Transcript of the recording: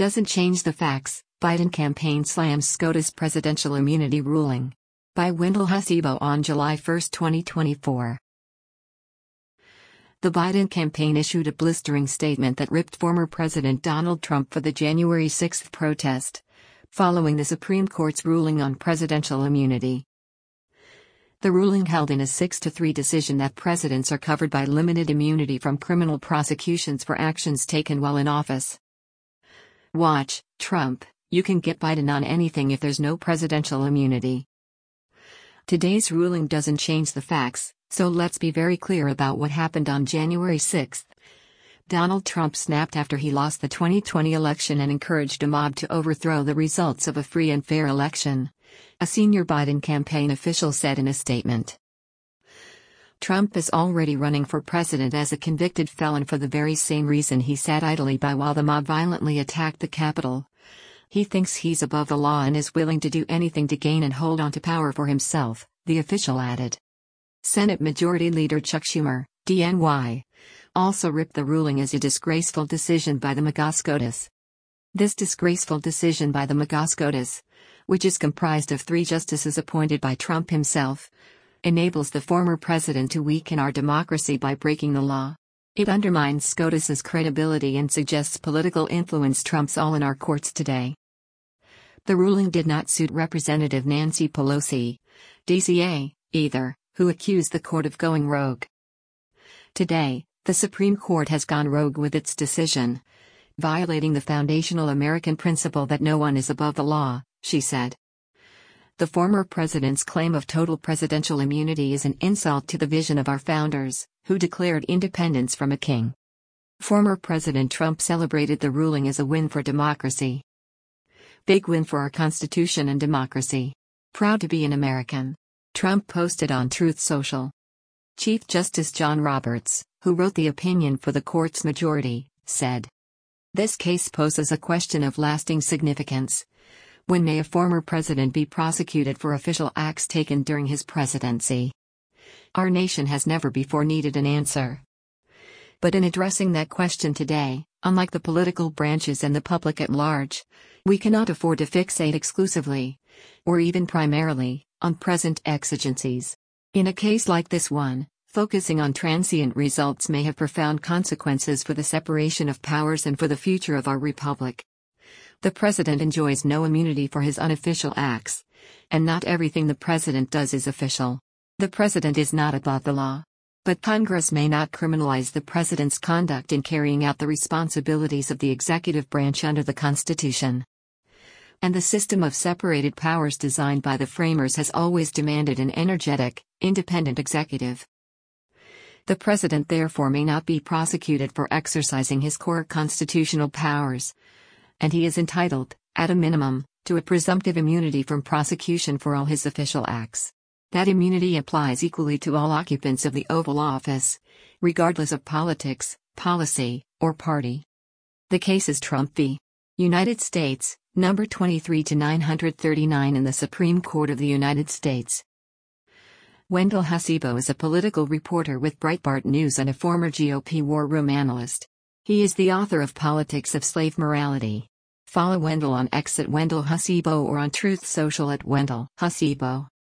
doesn't change the facts. Biden campaign slams SCOTUS presidential immunity ruling. By Wendell Hasibo on July 1, 2024. The Biden campaign issued a blistering statement that ripped former President Donald Trump for the January 6 protest, following the Supreme Court's ruling on presidential immunity. The ruling held in a 6-3 decision that presidents are covered by limited immunity from criminal prosecutions for actions taken while in office. Watch, Trump, you can get Biden on anything if there's no presidential immunity. Today's ruling doesn't change the facts, so let's be very clear about what happened on January 6. Donald Trump snapped after he lost the 2020 election and encouraged a mob to overthrow the results of a free and fair election, a senior Biden campaign official said in a statement. Trump is already running for president as a convicted felon for the very same reason he sat idly by while the mob violently attacked the Capitol. He thinks he's above the law and is willing to do anything to gain and hold on to power for himself, the official added. Senate Majority Leader Chuck Schumer, DNY, also ripped the ruling as a disgraceful decision by the MAGA SCOTUS. This disgraceful decision by the MAGA SCOTUS, which is comprised of 3 justices appointed by Trump himself, enables the former president to weaken our democracy by breaking the law. It undermines SCOTUS's credibility and suggests political influence trumps all in our courts today. The ruling did not suit Representative Nancy Pelosi, DCA, either, who accused the court of going rogue. Today, the Supreme Court has gone rogue with its decision, violating the foundational American principle that no one is above the law, she said. The former president's claim of total presidential immunity is an insult to the vision of our founders, who declared independence from a king. Former President Trump celebrated the ruling as a win for democracy. Big win for our Constitution and democracy. Proud to be an American. Trump posted on Truth Social. Chief Justice John Roberts, who wrote the opinion for the court's majority, said, "This case poses a question of lasting significance. When may a former president be prosecuted for official acts taken during his presidency? Our nation has never before needed an answer. But in addressing that question today, unlike the political branches and the public at large, we cannot afford to fixate exclusively, or even primarily, on present exigencies. In a case like this one, focusing on transient results may have profound consequences for the separation of powers and for the future of our republic. The president enjoys no immunity for his unofficial acts, and not everything the president does is official. The president is not above the law. But Congress may not criminalize the president's conduct in carrying out the responsibilities of the executive branch under the Constitution. And the system of separated powers designed by the framers has always demanded an energetic, independent executive. The president therefore may not be prosecuted for exercising his core constitutional powers, and he is entitled, at a minimum, to a presumptive immunity from prosecution for all his official acts. That immunity applies equally to all occupants of the Oval Office, regardless of politics, policy, or party. The case is Trump v. United States, number 23-939 in the Supreme Court of the United States. Wendell Hasibo is a political reporter with Breitbart News and a former GOP war room analyst. He is the author of Politics of Slave Morality. Follow Wendell on X at Wendell Hasibo or on Truth Social at Wendell Hasibo.